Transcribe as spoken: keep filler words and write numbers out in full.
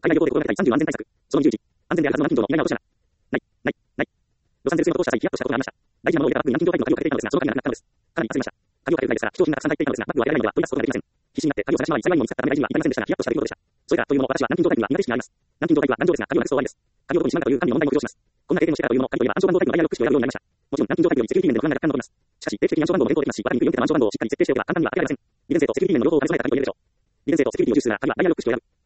海外旅行で心がけたいさんじゅう安全対策。そのにじゅういち、安全であるはずの南近東の有害な落とし穴。ない、ない、ない。ロサンゼルスの渡航者さえヒヤッとしたことがありました。大事なものを入れたバッグに南近東海の鍵をかけていたのですが、その鍵がなくなったのです。かなり焦りました。鍵をかけるぐらいですから、貴重品がたくさん入っていたのですが、バッグを開けられないのでは取り出すことができません。必死になって鍵を探し回り、幸いにも見つかったため大事には至りませんでしたが、ヒヤッとした出来事でした。それからというもの、私は南近東海には苦手意識があります。南近東海は頑丈ですが、鍵をなくすと終わりです。鍵をどこにしまうかという管理の問題も浮上します。こんな経験をしてからというもの、鍵といえば暗証番号タイプのダイヤルロック式を選ぶようになりました。もちろん南近東海よりセキュリティ面での不安が若干残ります。しかし、定期的に暗証番号も変更できますし、わかりにくいような暗証番号をしっかり設定しておけば簡単には開けられません。利便性とセキュリティ面の両方を兼ね備えた鍵を入れるでしょう。利便性とセキュリティを重視するなら、鍵はダイヤルロック式を選ぶ。